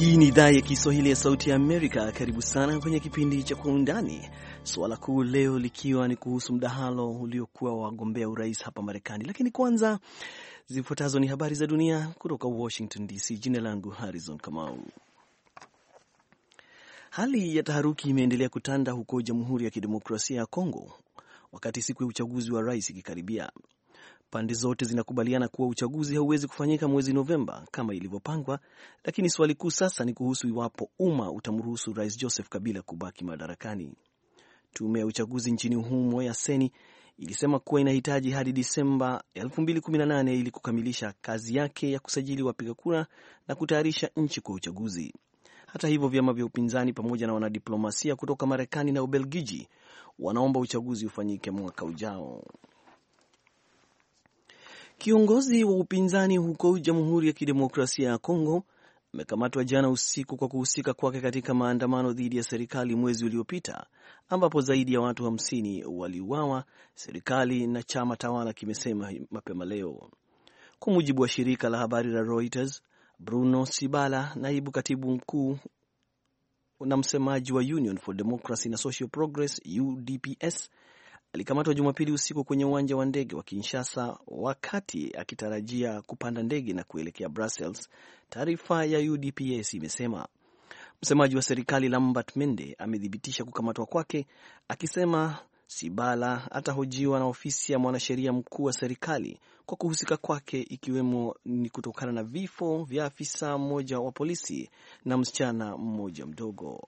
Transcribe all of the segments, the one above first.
Hii ni idhaa ya Kiswahili ya Sauti ya Amerika. Karibu sana kwenye kipindi cha Kwa Undani, suala kuu leo likiwa ni kuhusu mdahalo uliokuwa wagombea urais hapa Marekani. Lakini kwanza, zifuatazo ni habari za dunia kutoka Washington DC. Jina langu Harrison Kamau. Hali ya taharuki imeendelea kutanda huko Jamhuri ya Kidemokrasia ya Kongo wakati siku ya uchaguzi wa rais ikikaribia. Pande zote zinakubaliana kuwa uchaguzi hauwezi kufanyika mwezi Novemba kama ilivyopangwa, lakini swali kuu sasa ni kuhusu iwapo umma utamruhusu Rais Joseph Kabila kubaki madarakani. Tume ya uchaguzi nchini humo ya Seni ilisema kuwa inahitaji hadi Disemba 2018 ili kukamilisha kazi yake ya kusajili wapiga kura na kutayarisha nchi kwa uchaguzi. Hata hivyo, vyama vya upinzani pamoja na wanadiplomasia kutoka Marekani na Ubelgiji wanaomba uchaguzi ufanyike mwaka ujao. Kiongozi wa upinzani huko Jamhuri ya Kidemokrasia ya Kongo amekamatwa jana usiku kwa kuhusika kwake katika maandamano dhidi ya serikali mwezi uliopita, ambapo zaidi ya watu 50 waliuawa, serikali na chama tawala kimesema mapema leo. Kwa mujibu wa shirika la habari la Reuters, Bruno Sibala, naibu katibu mkuu na msemaji wa Union for Democracy and Social Progress UDPS, alikamatwa Jumapili usiku kwenye uwanja wa ndege wa Kinshasa wakati akitarajia kupanda ndege na kuelekea Brussels, taarifa ya UDPS imesema. Msemaji wa serikali Lambert Mende amethibitisha kukamatwa kwake, akisema Sibala atahojiwa na ofisi ya mwanasheria mkuu wa serikali kwa kuhusika kwake, ikiwemo ni kutokana na vifo vya afisa mmoja wa polisi na msichana mmoja mdogo.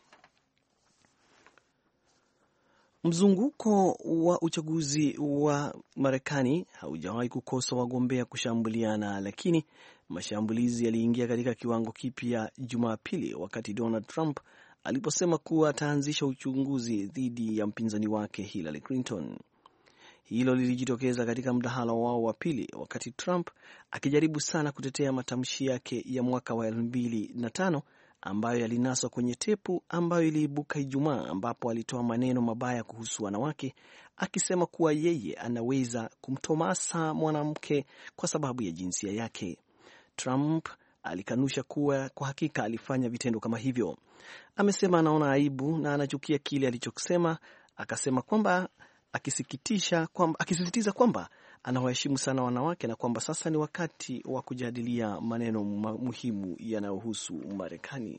Mzunguko wa uchaguzi wa Marekani haujawahi kukosa wagombea kushambuliana, lakini mashambulizi yaliingia katika kiwango kipya Jumapili wakati Donald Trump aliposema kuwa ataanzisha uchunguzi dhidi ya mpinzani wake Hillary Clinton. Hilo lilijitokeza katika mdahalo wao wa pili, wakati Trump akijaribu sana kutetea matamshi yake ya mwaka wa 2005 ambayo yalinaswa kwenye tepu ambayo iliibuka Ijumaa, ambapo alitoa maneno mabaya kuhusu wanawake, akisema kuwa yeye anaweza kumtomasa mwanamke kwa sababu ya jinsia yake. Trump alikanusha kuwa kwa hakika alifanya vitendo kama hivyo. Amesema anaona aibu na anachukia kile alichosema, akasema kwamba akisisitiza kwamba anawaheshimu sana wanawake na kwamba sasa ni wakati wa kujadilia maneno muhimu yanayohusu Marekani.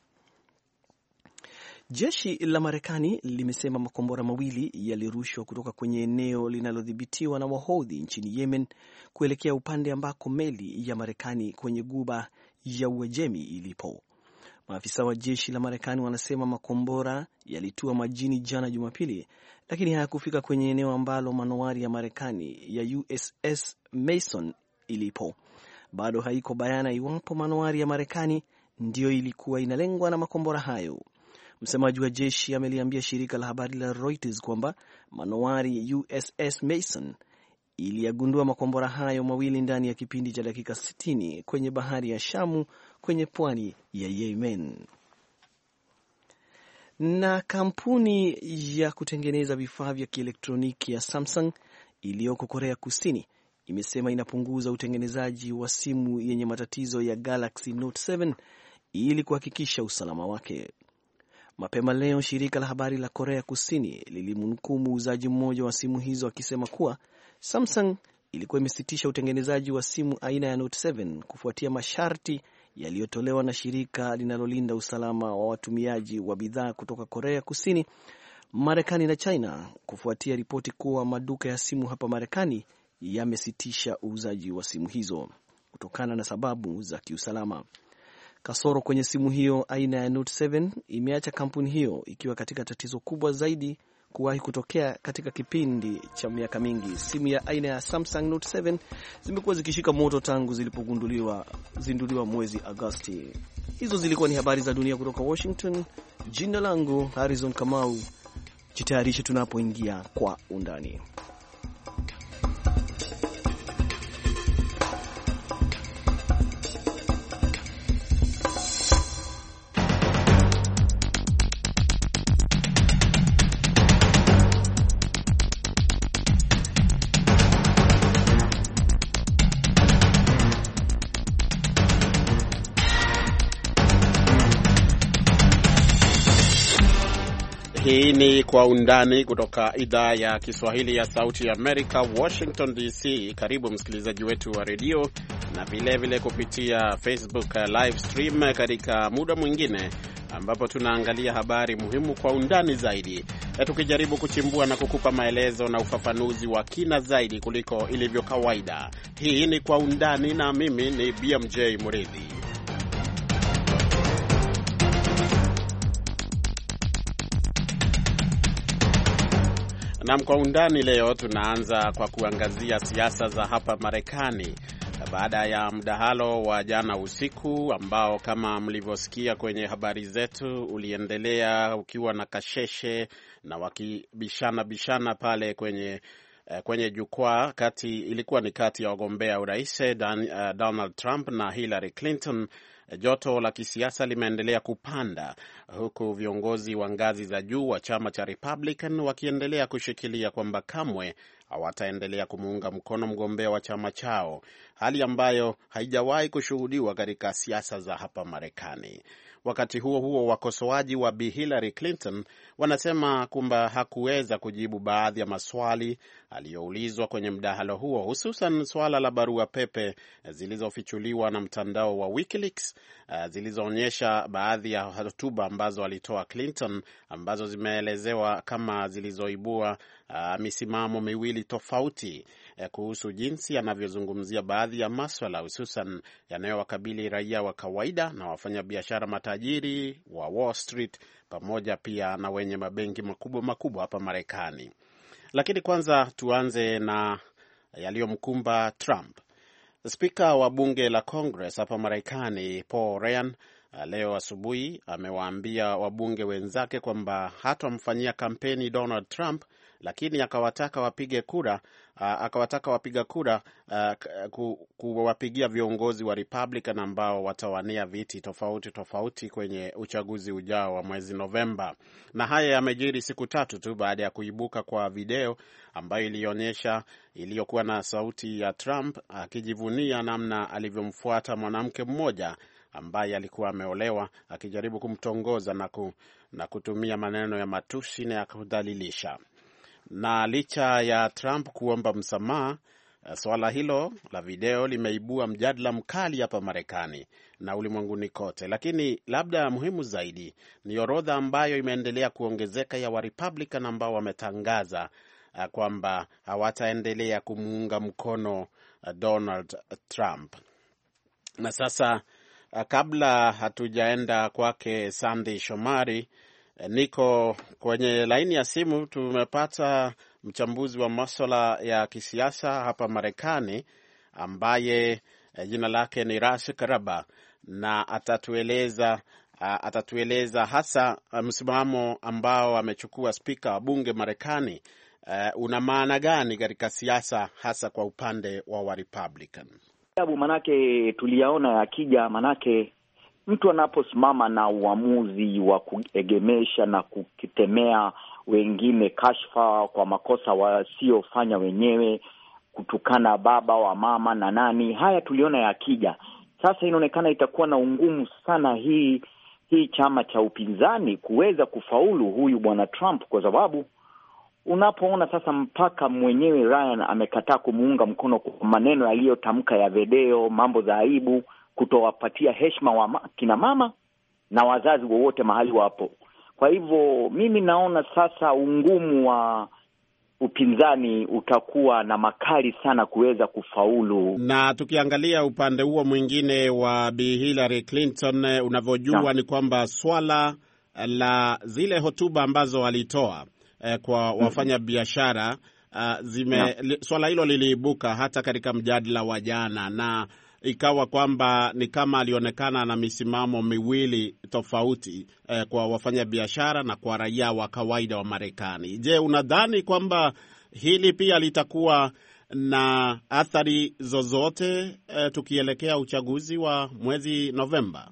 Jeshi la Marekani limesema makombora mawili yalirushwa kutoka kwenye eneo linalodhibitiwa na Wahodhi nchini Yemen kuelekea upande ambako meli ya Marekani kwenye Ghuba ya Uajemi ilipo. Maafisa wa jeshi la Marekani wanasema makombora yalitua majini jana Jumapili, lakini hayakufika kwenye eneo ambalo manowari ya Marekani ya USS Mason ilipo. Bado haiko bayana iwapo manowari ya Marekani ndiyo ilikuwa inalengwa na makombora hayo. Msemaji wa jeshi ameliambia shirika la habari la Reuters kwamba manowari USS Mason iliyagundua makombora hayo mawili ndani ya kipindi cha dakika 60 kwenye bahari ya Shamu kwenye pwani ya Yemen. Na kampuni ya kutengeneza vifaa vya kielektroniki ya Samsung iliyoko Korea Kusini imesema inapunguza utengenezaji wa simu yenye matatizo ya Galaxy Note 7 ili kuhakikisha usalama wake. Mapema leo shirika la habari la Korea Kusini lilimnukuu muuzaji mmoja wa simu hizo akisema kuwa Samsung ilikuwa imesitisha utengenezaji wa simu aina ya Note 7 kufuatia masharti yaliyotolewa na shirika linalolinda usalama wa watumiaji wa bidhaa kutoka Korea Kusini, Marekani na China, kufuatia ripoti kuwa maduka ya simu hapa Marekani yamesitisha uuzaji wa simu hizo kutokana na sababu za kiusalama. Kasoro kwenye simu hiyo aina ya Note 7 imeacha kampuni hiyo ikiwa katika tatizo kubwa zaidi kuwahi kutokea katika kipindi cha miaka mingi. Simu ya aina ya Samsung Note 7 zimekuwa zikishika moto tangu zinduliwa mwezi Agosti. Hizo zilikuwa ni habari za dunia kutoka Washington. Jina langu Harrison Kamau. Jitayarishe tunapoingia kwa undani. Hii ni Kwa Undani kutoka idhaa ya Kiswahili ya Sauti ya Amerika, Washington DC. Karibu msikilizaji wetu wa redio na vile kupitia Facebook live stream katika muda mwingine ambapo tunaangalia habari muhimu kwa undani zaidi, tukijaribu kuchimbua na kukupa maelezo na ufafanuzi wa kina zaidi kuliko ilivyo kawaida. Hii ni Kwa Undani na mimi ni BMJ Muridhi. Na Kwa Undani leo tunaanza kwa kuangazia siasa za hapa Marekani baada ya mdahalo wa jana usiku ambao kama mlivyosikia kwenye habari zetu uliendelea ukiwa na kasheshe na wakibishana pale kwenye jukwaa. Ilikuwa ni kati ya wagombea urais Donald Trump na Hillary Clinton. Joto la kisiasa limeendelea kupanda huku viongozi wa ngazi za juu wa chama cha Republican wakiendelea kushikilia kwamba kamwe hawataendelea kumuunga mkono mgombea wa chama chao, hali ambayo haijawahi kushuhudiwa katika siasa za hapa Marekani. Wakati huo huo, wakosoaji wa Bi Hillary Clinton wanasema kwamba hakuweza kujibu baadhi ya maswali aliyoulizwa kwenye mdahalo huo, hususan swala la barua pepe zilizofichuliwa na mtandao wa WikiLeaks zilizoonyesha baadhi ya hotuba ambazo alitoa Clinton ambazo zimeelezewa kama zilizoibua misimamo miwili tofauti kuhusu jinsi anavyozungumzia baadhi ya maswala hususan yanayowakabili raia wa kawaida na wafanyabiashara matajiri wa Wall Street pamoja pia na wenye mabenki makubwa hapa Marekani. Lakini kwanza tuanze na yaliyomkumba Trump. Spika wa bunge la Congress hapa Marekani Paul Ryan leo asubuhi amewaambia wabunge wenzake kwamba hatamfanyia kampeni Donald Trump, lakini akawataka wapiga kura kuwapigia viongozi wa Republican ambao watawania viti tofauti kwenye uchaguzi ujao wa mwezi Novemba. Na haya yamejiri siku tatu tu baada ya kuibuka kwa video ambayo iliyokuwa na sauti ya Trump akijivunia namna alivyomfuata mwanamke mmoja ambaye alikuwa ameolewa akijaribu kumtongoza na kutumia maneno ya matusi na ya kudhalilisha. Na licha ya Trump kuomba msamaha, swala hilo la video limeibua mjadala mkali hapa Marekani na ulimwenguni kote. Lakini labda muhimu zaidi ni orodha ambayo imeendelea kuongezeka ya Republican ambao wametangaza kwamba hawataendelea kumuunga mkono Donald Trump. Na sasa kabla hatujaenda kwake Sandy Shomari, niko kwenye laini ya simu. Tumepata mchambuzi wa masuala ya kisiasa hapa Marekani ambaye jina lake ni Ras Karaba, na atatueleza hasa msimamo ambao amechukua spika wa bunge Marekani una maana gani katika siasa hasa kwa upande wa Republican. Manake tuliyaona yakija, manake mtu anaposimama na uamuzi wa kuegemesha na kukitemea wengine kashfa kwa makosa wasiofanya wenyewe, kutukana baba wa mama na nani, haya tuliona yakija. Sasa inaonekana itakuwa na ungumu sana hii chama cha upinzani kuweza kufaulu huyu bwana Trump, kwa sababu unapoona sasa mpaka mwenyewe Ryan amekataa kumuunga mkono kwa maneno aliyotamka ya video, mambo za aibu, kutowapatia heshima wa kina mama na wazazi wowote mahali wapo. Kwa hivyo mimi naona sasa ungumu wa upinzani utakuwa na makali sana kuweza kufaulu. Na tukiangalia upande huo mwingine wa Bi Hillary Clinton, unavyojua ni kwamba swala la zile hotuba ambazo walitoa kwa wafanya biashara swala hilo liliibuka hata katika mjadala wa jana, na ikawa kwamba ni kama alionekana na misimamo miwili tofauti kwa wafanya biashara na kwa raia wa kawaida wa Marekani. Je, unadhani kwamba hili pia litakuwa na athari zozote tukielekea uchaguzi wa mwezi Novemba?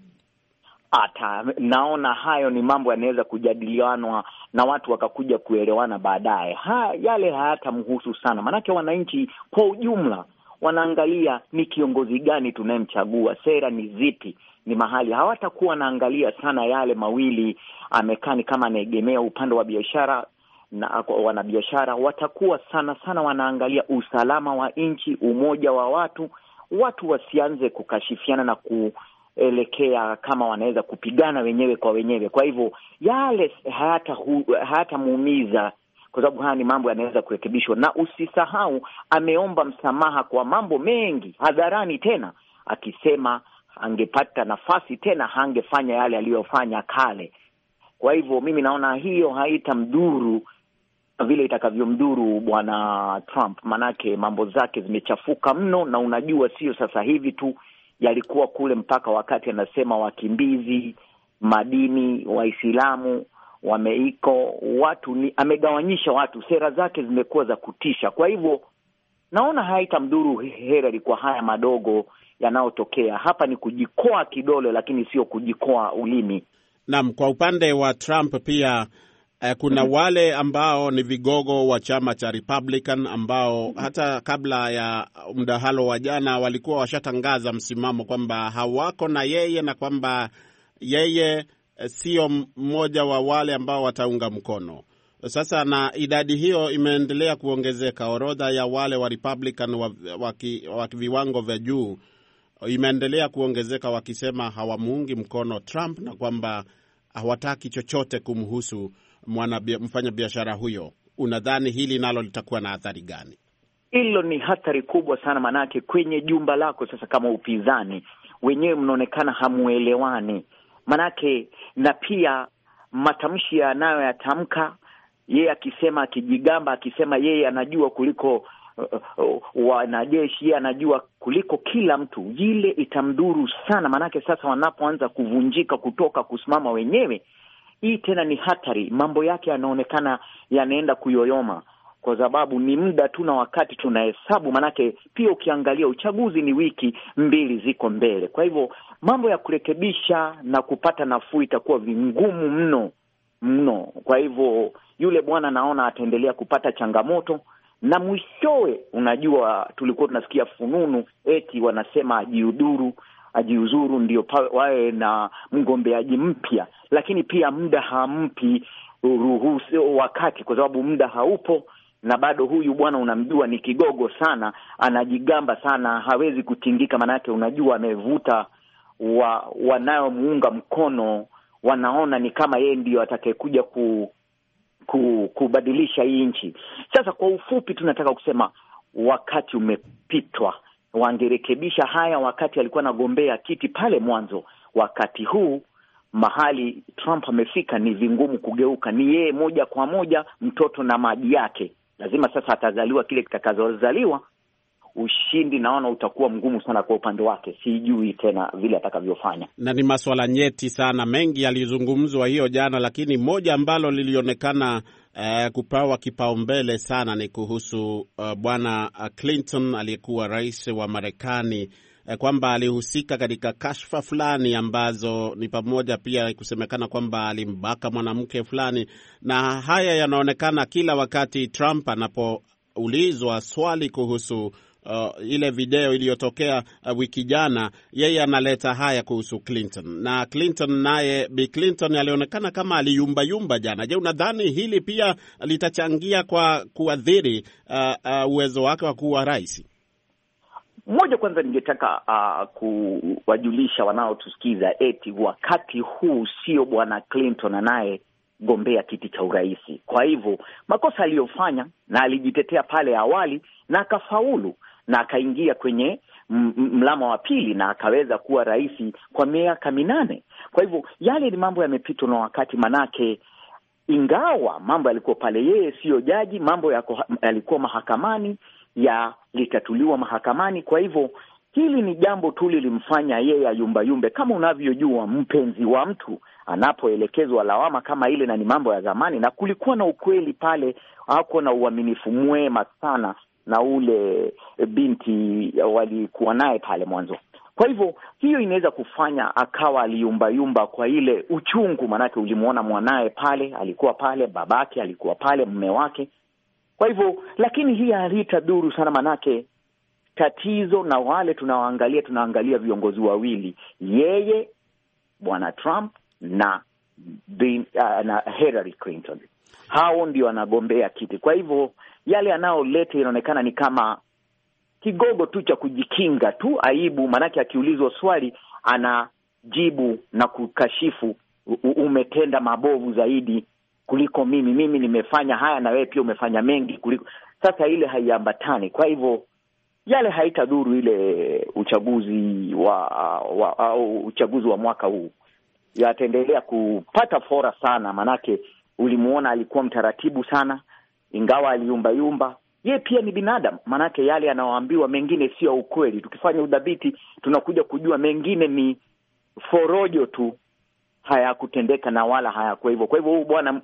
Naona hayo ni mambo yanaweza kujadilianwa na watu wakakuja kuelewana baadaye. Yale hayatamhusu sana, manake wananchi kwa ujumla wanaangalia ni kiongozi gani tunayemchagua, sera ni zipi, ni mahali. Hawatakuwa wanaangalia sana yale mawili, amekani kama anaegemea upande wa biashara na wanabiashara. Watakuwa sana sana wanaangalia usalama wa nchi, umoja wa watu wasianze kukashifiana na kuelekea kama wanaweza kupigana wenyewe kwa wenyewe. Kwa hivyo yale hayatamuumiza, kwa sababu haya ni mambo yanaweza kurekebishwa. Na usisahau ameomba msamaha kwa mambo mengi hadharani, tena akisema angepata nafasi tena hangefanya yale aliyofanya kale. Kwa hivyo mimi naona hiyo haitamdhuru vile itakavyomdhuru bwana Trump, manake mambo zake zimechafuka mno. Na unajua sio sasa hivi tu, yalikuwa kule mpaka wakati anasema wakimbizi, madini, Waislamu wameiko watu, ni amegawanyisha watu. Sera zake zimekuwa za kutisha. Kwa hivyo naona haitamdhuru Hillary kwa haya madogo yanayotokea hapa. Ni kujikoa kidole, lakini sio kujikoa ulimi. Naam, kwa upande wa Trump pia kuna wale ambao ni vigogo wa chama cha Republican ambao hata kabla ya mdahalo wa jana walikuwa washatangaza msimamo kwamba hawako na yeye na kwamba yeye sio mmoja wa wale ambao wataunga mkono. Sasa na idadi hiyo imeendelea kuongezeka. Orodha ya wale wa Republican wa viwango vya juu imeendelea kuongezeka, wakisema hawamuungi mkono Trump na kwamba hawataki chochote kumhusu mfanya biashara huyo. Unadhani hili nalo litakuwa na athari gani? Hilo ni hatari kubwa sana, manake kwenye jumba lako sasa kama upinzani wenyewe mnaonekana hamuelewani, manake na pia matamshi yanayoyatamka yeye, akisema akijigamba, akisema yeye anajua kuliko wanajeshi, yeye anajua kuliko kila mtu, ile itamdhuru sana. Manake sasa wanapoanza kuvunjika kutoka kusimama wenyewe, hii tena ni hatari. Mambo yake yanaonekana yanaenda kuyoyoma, kwa sababu ni muda tu na wakati tunahesabu. Manake pia ukiangalia uchaguzi ni wiki 2 ziko mbele. Kwa hivyo mambo ya kurekebisha na kupata nafuu itakuwa vingumu mno. Kwa hivyo yule bwana naona ataendelea kupata changamoto, na mwishowe unajua tulikuwa tunasikia fununu eti wanasema ajiuzuru ndio wawe na mgombeaji mpya, lakini pia muda hampi ruhusu wakati, kwa sababu muda haupo. Na bado huyu bwana unamjua ni kigogo sana, anajigamba sana, hawezi kutingika. Manake unajua amevuta wanayomuunga mkono, wanaona ni kama yeye ndio atakayekuja kubadilisha hii nchi. Sasa kwa ufupi tunataka kusema wakati umepitwa. Wangerekebisha haya wakati alikuwa anagombea kiti pale mwanzo. Wakati huu mahali Trump amefika ni vingumu kugeuka. Ni yeye moja kwa moja, mtoto na maji yake. Lazima sasa atazaliwa kile kitakazozaliwa. Ushindi naona utakuwa mgumu sana kwa upande wake. Sijui tena vile atakavyofanya. Na ni masuala nyeti sana, mengi yalizungumzwa hiyo jana, lakini moja ambalo lilionekana kupawa kipaumbele sana ni kuhusu bwana Clinton aliyekuwa rais wa Marekani, kwamba alihusika katika kashfa fulani ambazo ni pamoja pia kusemekana kwamba alimbaka mwanamke fulani. Na haya yanaonekana kila wakati Trump anapoulizwa swali kuhusu ile video iliyotokea wiki jana, yeye analeta haya kuhusu Clinton. Na Clinton naye, Bi Clinton alionekana kama aliyumba jana. Je, unadhani hili pia litachangia kwa kuadhiri uwezo wake wa kuwa rais? Mmoja, kwanza ningetaka kuwajulisha wanaotusikiza eti wakati huu sio bwana Clinton anaye gombea kiti cha urais. Kwa hivyo makosa aliyofanya, na alijitetea pale awali na akafaulu na akaingia kwenye mlama wa pili na akaweza kuwa rais kwa miaka 8. Kwa hivyo yale ni mambo yamepitwa na wakati, manake ingawa mambo yalikuwa pale, yeye sio jaji, mambo yalikuwa mahakamani, yalitatuliwa mahakamani. Kwa hivyo hili ni jambo tu lilimfanya yeye ayumbayumbe. Kama unavyojua, mpenzi wa mtu anapoelekezwa lawama kama ile, na ni mambo ya zamani, na kulikuwa na ukweli pale, hako na uaminifu mwema sana na ule binti walikuwa naye pale mwanzo. Kwa hivyo hiyo inaweza kufanya akawa aliyumbayumba kwa ile uchungu, manake ulimuona mwanae pale, alikuwa pale, babake alikuwa pale, mume wake. Kwa hivyo, lakini hii haitadhuru sana, manake tatizo na wale tunaangalia viongozi wawili, yeye Bwana Trump na Hillary Clinton. Hao ndio wanagombea kiti. Kwa hivyo yale yanayoleta inaonekana ni kama kigogo tu cha kujikinga tu aibu, manake akiulizwa swali anajibu na kukashifu, umetenda mabovu zaidi kuliko mimi nimefanya haya na wewe pia umefanya mengi kuliko. Sasa ile haiambatani. Kwa hivyo yale haitadhuru ile uchaguzi wa mwaka huu. Yataendelea kupata fora sana, manake ulimuona alikuwa mtaratibu sana, ingawa aliyumba. Yeye pia ni binadamu, manake yale anaoambiwa mengine sio ukweli. Tukifanya udhabiti tunakuja kujua mengine ni forojo tu, hayakutendeka na wala hayakuwa hivyo. Kwa hivyo huyu bwana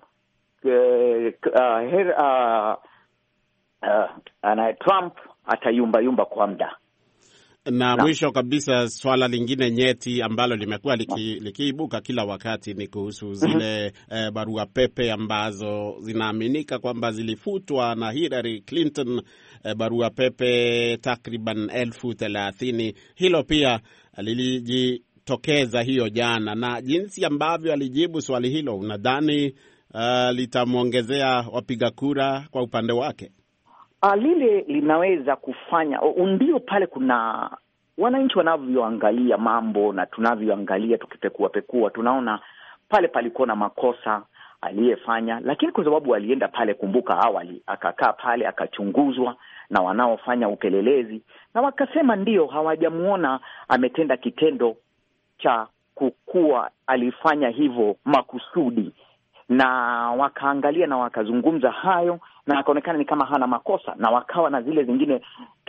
Trump atayumba kwa muda. Na mwisho kabisa, swala lingine nyeti ambalo limekuwa likiibuka kila wakati ni kuhusu zile barua pepe ambazo zinaaminika kwamba zilifutwa na Hillary Clinton, barua pepe takriban 30,000. Hilo pia lilijitokeza hiyo jana, na jinsi ambavyo alijibu swali hilo, unadhani litamwongezea wapiga kura kwa upande wake? Lile linaweza kufanya ndio pale kuna wananchi wanavyoangalia mambo na tunavyoangalia tukipekua tunaona pale palikuwa na makosa aliyefanya, lakini kwa sababu alienda pale, kumbuka awali akakaa pale akachunguzwa na wanaofanya upelelezi, na wakasema ndio hawajamuona ametenda kitendo cha kukua alifanya hivyo makusudi, na wakaangalia na wakazungumza hayo na akaonekana ni kama hana makosa, na wakawa na zile zingine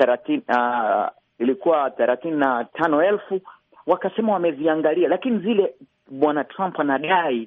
35,000 wakasema wameziangalia, lakini zile bwana Trump anadai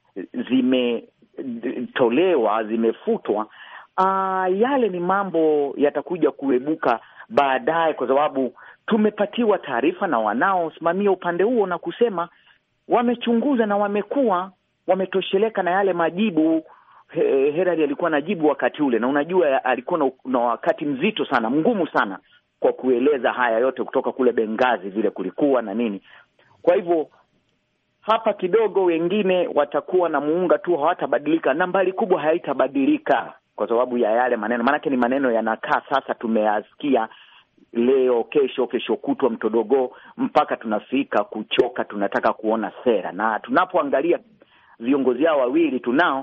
zimetolewa, zimefutwa. Yale ni mambo yatakuja kuebuka baadaye, kwa sababu tumepatiwa taarifa na wanaosimamia upande huo na kusema wamechunguza na wametosheleka na yale majibu. Hillary alikuwa anajibu wakati ule, na unajua alikuwa na wakati mzito sana, mgumu sana kwa kueleza haya yote kutoka kule Benghazi vile kulikuwa na nini. Kwa hivyo hapa kidogo wengine watakuwa na muunga tu, hawatabadilika. Nambari kubwa haitabadilika kwa sababu ya yale maneno, maana ni maneno yanakaa sasa, tumeyasikia leo, kesho kutwa mtodogo, mpaka tunafika kuchoka, tunataka kuona sera. Na tunapoangalia viongozi hao wawili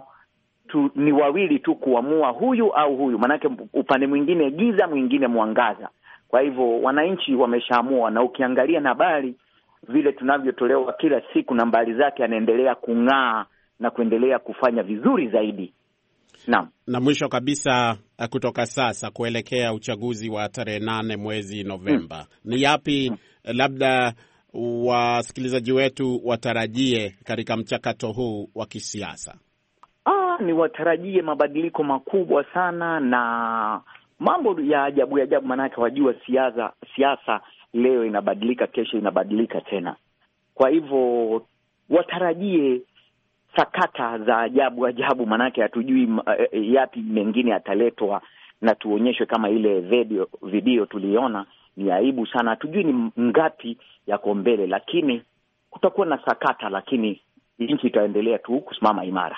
ni wawili tu kuamua huyu au huyu, manake upande mwingine giza, mwingine mwangaza. Kwa hivyo wananchi wameshaamua, na ukiangalia habari vile tunavyotolewa kila siku, nambari zake anaendelea kung'aa na kuendelea kufanya vizuri zaidi. Naam. Na mwisho kabisa, kutoka sasa kuelekea uchaguzi wa tarehe 8 mwezi Novemba, ni yapi labda wasikilizaji wetu watarajie katika mchakato huu wa kisiasa? Ni watarajie mabadiliko makubwa sana na mambo ya ajabu, manake wajua siasa leo inabadilika, kesho inabadilika tena. Kwa hivyo watarajie sakata za ajabu, manake hatujui yapi mengine yataletwa na tuonyeshwe kama ile video tuliona. Ni aibu sana, hatujui ni ngapi yako mbele, lakini kutakuwa na sakata, lakini nchi itaendelea tu kusimama imara.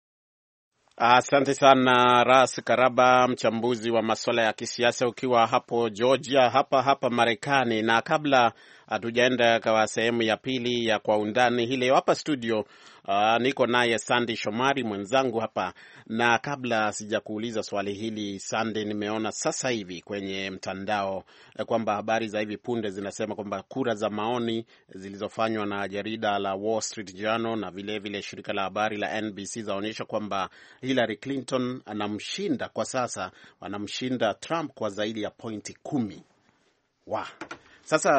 Asante sana Ras Karaba, mchambuzi wa masuala ya kisiasa, ukiwa hapo Georgia, hapa Marekani. Na kabla hatujaenda kwa sehemu ya pili ya Kwa Undani hii leo hapa studio, niko naye Sandy Shomari mwenzangu hapa, na kabla sijakuuliza swali hili Sandy, nimeona sasa hivi kwenye mtandao kwamba habari za hivi punde zinasema kwamba kura za maoni zilizofanywa na jarida la Wall Street Journal na vile shirika la habari la NBC zaonyesha kwamba Hillary Clinton anamshinda Trump kwa zaidi ya pointi 10. Sasa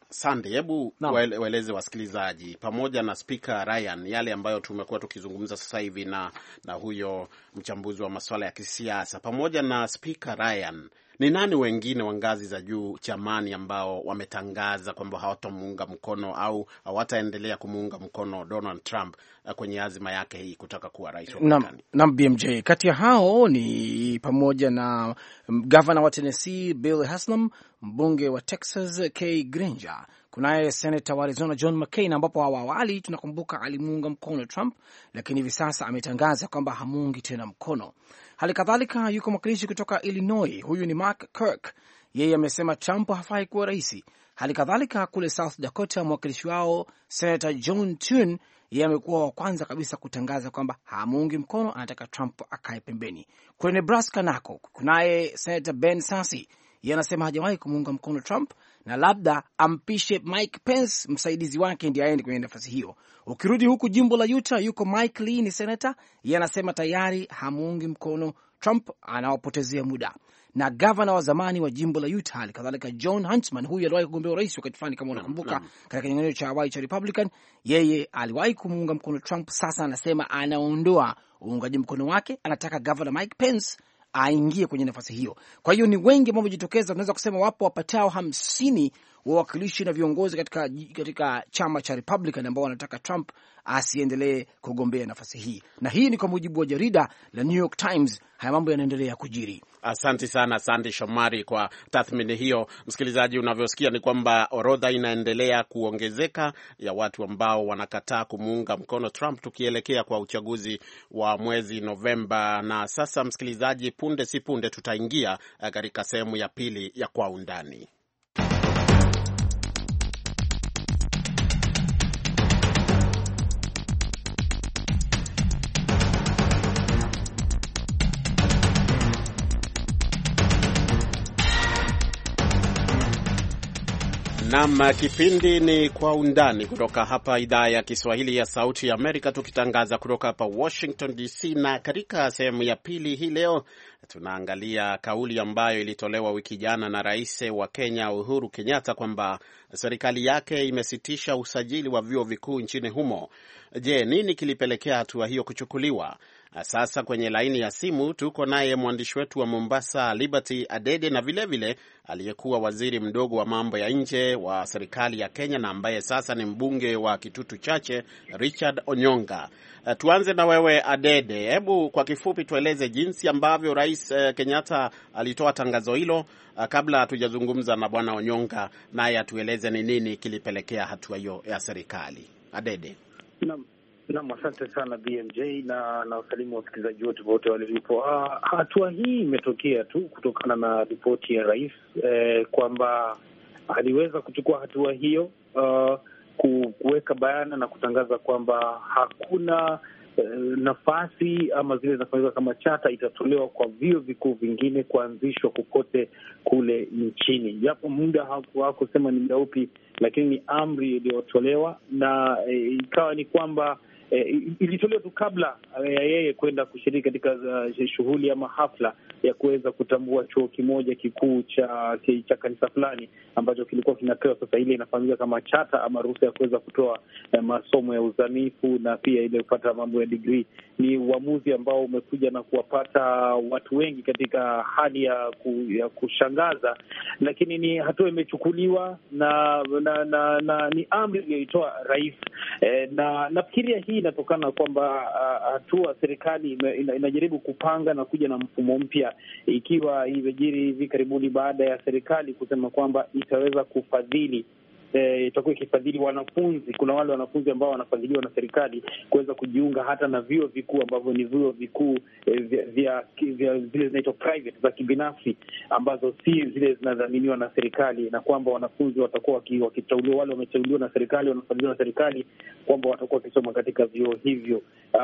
Sandy, hebu waeleze wasikilizaji pamoja na Speaker Ryan yale ambayo tumekuwa tukizungumza sasa hivi na huyo mchambuzi wa masuala ya kisiasa. Pamoja na Speaker Ryan, ni nani wengine wa ngazi za juu chamani ambao wametangaza kwamba hawatamuunga mkono au hawataendelea kumuunga mkono Donald Trump kwenye azima yake hii kutaka kuwa rais wa Marekani? Na BMJ, kati ya hao ni pamoja na governor wa Tennessee Bill Haslam, mbunge wa Texas Kay Granger, kunaye senator wa Arizona John McCain, ambapo awali tunakumbuka alimuunga mkono Trump, lakini hivi sasa ametangaza kwamba hamuungi tena mkono. Hali kadhalika yuko mwakilishi kutoka Illinois, huyu ni Mark Kirk, yeye amesema Trump hafai kuwa rais. Hali kadhalika kule South Dakota, mwakilishi wao Senator John Thune, yeye amekuwa wa kwanza kabisa kutangaza kwamba hamuungi mkono, anataka Trump akae pembeni. Kule Nebraska nako kunaye Senator Ben Sasse, yeye anasema hajawahi kumuunga mkono Trump na labda ampishe Mike Pence, msaidizi wake, ndiye aende kwenye nafasi hiyo. Ukirudi huku jimbo la Utah, yuko Mike Lee, ni senator, yeye anasema tayari hamuungi mkono Trump, anawapotezea muda. Na governor wa zamani wa jimbo la Utah kadhalika John Huntsman, huyu aliwahi kugombea urais wakati fulani kama unakumbuka, katika kinyang'anyiro cha awali cha Republican, yeye aliwahi kumuunga mkono Trump. Sasa anasema anaondoa uungaji mkono wake, anataka governor Mike Pence aingie kwenye nafasi hiyo. Kwa hiyo ni wengi ambao wamejitokeza, tunaweza kusema wapo wapatao 50 wawakilishi na viongozi katika chama cha Republican ambao wanataka Trump asiendelee kugombea nafasi hii. Na hii ni kwa mujibu wa jarida la New York Times. Haya mambo yanaendelea kujiri. Asante sana Sandy Shomari kwa tathmini hiyo. Msikilizaji, unavyosikia ni kwamba orodha inaendelea kuongezeka ya watu ambao wanakataa kumuunga mkono Trump tukielekea kwa uchaguzi wa mwezi Novemba. Na sasa msikilizaji, punde si punde tutaingia katika sehemu ya pili ya Kwa Undani. Naam, kipindi ni Kwa Undani kutoka hapa idhaa ya Kiswahili ya Sauti ya Amerika, tukitangaza kutoka hapa Washington DC. Na katika sehemu ya pili hii leo tunaangalia kauli ambayo ilitolewa wiki jana na Rais wa Kenya Uhuru Kenyatta kwamba serikali yake imesitisha usajili wa vyuo vikuu nchini humo. Je, nini kilipelekea hatua hiyo kuchukuliwa? Sasa kwenye laini ya simu tuko naye mwandishi wetu wa Mombasa Liberty Adede, na vile aliyekuwa waziri mdogo wa mambo ya nje wa serikali ya Kenya na ambaye sasa ni mbunge wa Kitutu Chache, Richard Onyonga. Tuanze na wewe Adede, hebu kwa kifupi tueleze jinsi ambavyo Rais Kenyatta alitoa tangazo hilo, kabla hatujazungumza na bwana Onyonga naye atueleze ni nini kilipelekea hatua hiyo ya serikali. Adede. Naam, asante sana BMJ na wasalimu wasikilizaji wote walipo. Hatua hii imetokea tu kutokana na ripoti ya rais kwamba aliweza kuchukua hatua hiyo, kuweka bayana na kutangaza kwamba hakuna nafasi ama zile zinafanyika kama chata itatolewa kwa vyuo vikuu vingine kuanzishwa kokote kule nchini, japo muda hakusema ni muda upi, lakini ni amri iliyotolewa na ikawa ni kwamba ilitolewa tu kabla ya yeye kwenda kushiriki katika shughuli ama hafla ya kuweza kutambua chuo kimoja kikuu cha kanisa fulani ambacho kilikuwa kinapewa sasa ile inafahamika kama chata ama ruhusa ya kuweza kutoa masomo ya uzamifu na pia ile kupata mambo ya degree. Ni uamuzi ambao umekuja na kuwapata watu wengi katika hali ya kushangaza, lakini ni hatua imechukuliwa na ni amri iliyoitoa rais, na nafikiria hii inatokana kwamba hatua serikali inajaribu kupanga na kuja na mfumo mpya, ikiwa imejiri hivi karibuni baada ya serikali kusema kwamba itaweza kufadhili itakuwa ikifadhili wanafunzi. Kuna wale wanafunzi ambao wanafadhiliwa na serikali kuweza kujiunga hata na vyuo vikuu ambavyo ni vyuo vikuu vya zile zinaitwa private za kibinafsi, ambazo si zile zinadhaminiwa na serikali, na kwamba wanafunzi watakuwa wakiteuliwa, wale wameteuliwa na serikali, wanafadhiliwa na serikali, kwamba watakuwa wakisoma katika vyuo hivyo.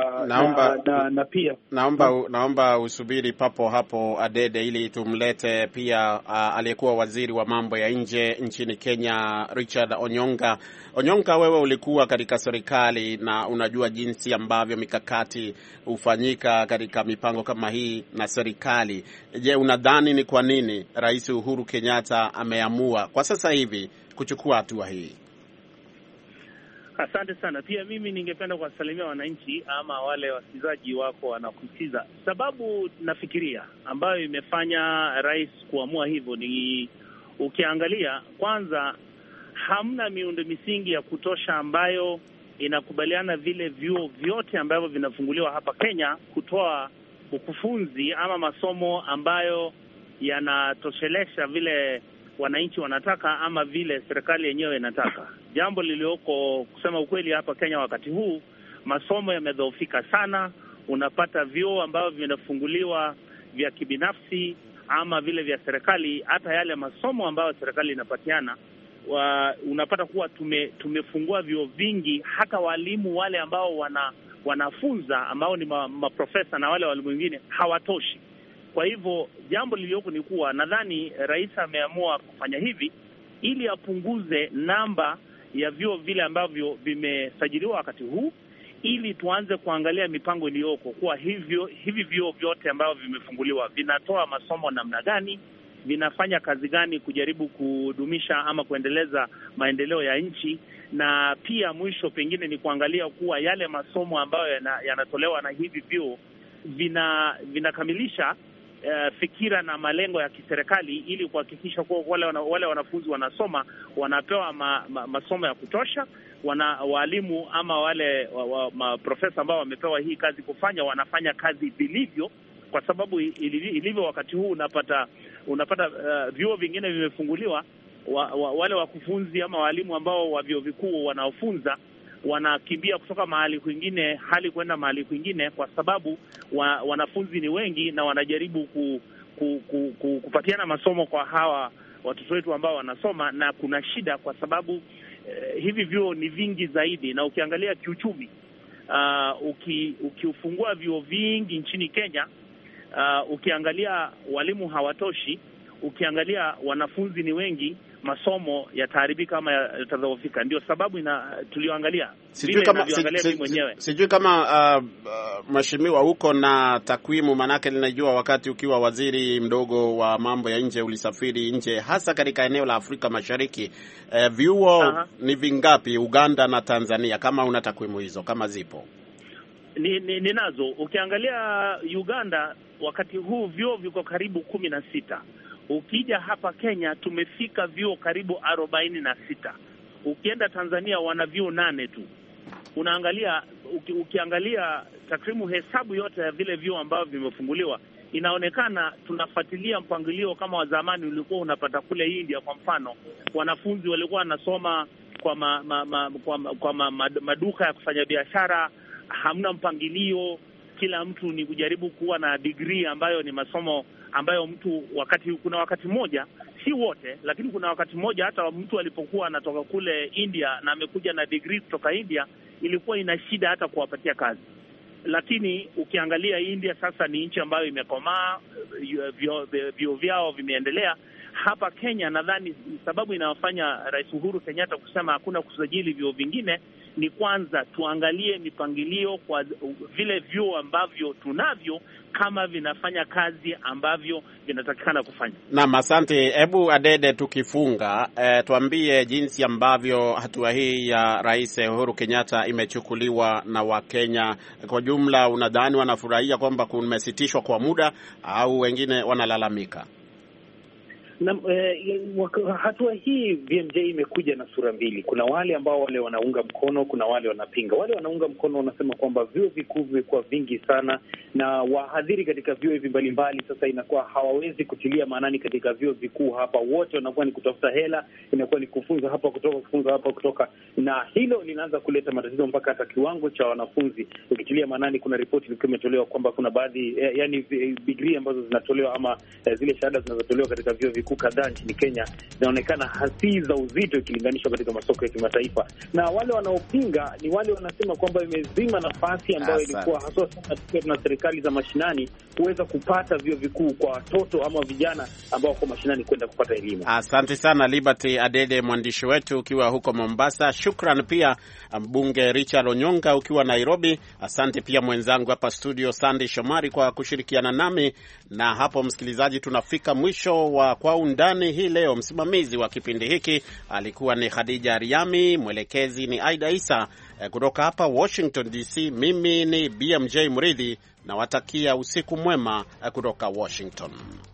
Naomba usubiri papo hapo Adede, ili tumlete pia aliyekuwa waziri wa mambo ya nje nchini Kenya, Richard Onyonga. Onyonga, wewe ulikuwa katika serikali na unajua jinsi ambavyo mikakati hufanyika katika mipango kama hii na serikali. Je, unadhani ni kwa nini Rais Uhuru Kenyatta ameamua kwa sasa hivi kuchukua hatua hii? Asante sana. Pia mimi ningependa kuwasalimia wananchi ama wale wasikilizaji wako wanakusikiza. Sababu nafikiria ambayo imefanya rais kuamua hivyo ni, ukiangalia kwanza, hamna miundo misingi ya kutosha ambayo inakubaliana vile vyuo vyote ambavyo vinafunguliwa hapa Kenya kutoa ukufunzi ama masomo ambayo yanatoshelesha vile wananchi wanataka ama vile serikali yenyewe inataka. Jambo lilioko kusema ukweli hapa Kenya wakati huu, masomo yamedhoofika sana. Unapata vyuo ambavyo vinafunguliwa vya kibinafsi ama vile vya serikali, hata yale masomo ambayo serikali inapatiana, unapata kuwa tumefungua vyuo vingi, hata walimu wale ambao wanafunza ambao ni maprofesa na wale walimu wengine hawatoshi. Kwa hivyo jambo lilioko ni kuwa nadhani rais ameamua kufanya hivi ili apunguze namba ya vyuo vile ambavyo vimesajiliwa wakati huu, ili tuanze kuangalia mipango iliyoko kuwa hivi vyuo vyote ambavyo vimefunguliwa vinatoa masomo namna gani, vinafanya kazi gani kujaribu kudumisha ama kuendeleza maendeleo ya nchi, na pia mwisho pengine ni kuangalia kuwa yale masomo ambayo yanatolewa na hivi vyuo vinakamilisha fikira na malengo ya kiserikali, ili kuhakikisha kuwa wale wanafunzi wanasoma wanapewa masomo ya kutosha, walimu ama wale maprofesa ambao wamepewa hii kazi kufanya wanafanya kazi vilivyo, kwa sababu ilivyo wakati huu unapata vyuo vingine vimefunguliwa, wale wakufunzi ama walimu ambao wa vyuo vikuu wanaofunza wanakimbia kutoka mahali kwingine hali kwenda mahali kwingine, kwa sababu wanafunzi ni wengi na wanajaribu kupatiana masomo kwa hawa watoto wetu ambao wanasoma, na kuna shida kwa sababu hivi vyuo ni vingi zaidi, na ukiangalia kiuchumi, ukiufungua vyuo vingi nchini Kenya, ukiangalia walimu hawatoshi, ukiangalia wanafunzi ni wengi, masomo yataharibika ama yatadhoofika. Ndio sababu tulioangalia. Sijui kama mheshimiwa huko na takwimu, manake ninajua wakati ukiwa waziri mdogo wa mambo ya nje ulisafiri nje, hasa katika eneo la Afrika Mashariki. Vyuo ni vingapi Uganda na Tanzania, kama una takwimu hizo, kama zipo? Ninazo. Ukiangalia Uganda wakati huu vyuo viko karibu 16. Ukija hapa Kenya tumefika vyuo karibu 46. Ukienda Tanzania wana vyuo 8 tu. Ukiangalia takrimu hesabu yote ya vile vyuo ambavyo vimefunguliwa, inaonekana tunafuatilia mpangilio kama wa zamani ulikuwa unapata kule India. Kwa mfano, wanafunzi walikuwa wanasoma kwa maduka ya kufanya biashara, hamna mpangilio, kila mtu ni kujaribu kuwa na degree ambayo ni masomo ambayo mtu kuna wakati mmoja, si wote, lakini kuna wakati mmoja hata mtu alipokuwa anatoka kule India na amekuja na degree kutoka India, ilikuwa ina shida hata kuwapatia kazi. Lakini ukiangalia India sasa ni nchi ambayo imekomaa, vyuo vyao vimeendelea. Hapa Kenya nadhani sababu inawafanya Rais Uhuru Kenyatta kusema hakuna kusajili vyuo vingine ni kwanza tuangalie mipangilio kwa vile vyuo ambavyo tunavyo kama vinafanya kazi ambavyo vinatakikana kufanya. Naam, asante. Hebu Adede, tukifunga, tuambie jinsi ambavyo hatua hii ya Rais Uhuru Kenyatta imechukuliwa na Wakenya kwa jumla. Unadhani wanafurahia kwamba kumesitishwa kwa muda au wengine wanalalamika? Na hatua hii BMJ imekuja na sura mbili. Kuna wale ambao wanaunga mkono, kuna wale wanapinga. Wale wanaunga mkono wanasema kwamba vyuo vikuu vimekuwa vingi sana na wahadhiri katika vyuo hivi mbalimbali sasa inakuwa hawawezi kutilia maanani katika vyuo vikuu hapa. Wote wanakuwa ni kutafuta hela, inakuwa ni kufunza hapa kutoka, na hilo linaanza kuleta matatizo mpaka hata kiwango cha wanafunzi. Ukitilia maanani, kuna ripoti ilikuwa imetolewa kwamba kuna baadhi degree ambazo zinatolewa ama zile shahada zinazotolewa katika vyuo vikuu kadhaa nchini Kenya zinaonekana hasi za uzito ikilinganishwa katika masoko ya kimataifa. Na wale wanaopinga ni wale wanasema kwamba imezima nafasi ambayo ilikuwa haswa sana na serikali za mashinani kuweza kupata vyuo vikuu kwa watoto ama vijana ambao wako mashinani kwenda kupata elimu. Asante sana Liberty Adede, mwandishi wetu ukiwa huko Mombasa. Shukran pia mbunge Richard Onyonga ukiwa Nairobi. Asante pia mwenzangu hapa studio Sandy Shomari kwa kushirikiana nami. Na hapo msikilizaji, tunafika mwisho wa Kwa Undani hii leo. Msimamizi wa kipindi hiki alikuwa ni Khadija Riami, mwelekezi ni Aida Isa. Kutoka hapa Washington DC, mimi ni BMJ Muridhi, na watakia usiku mwema kutoka Washington.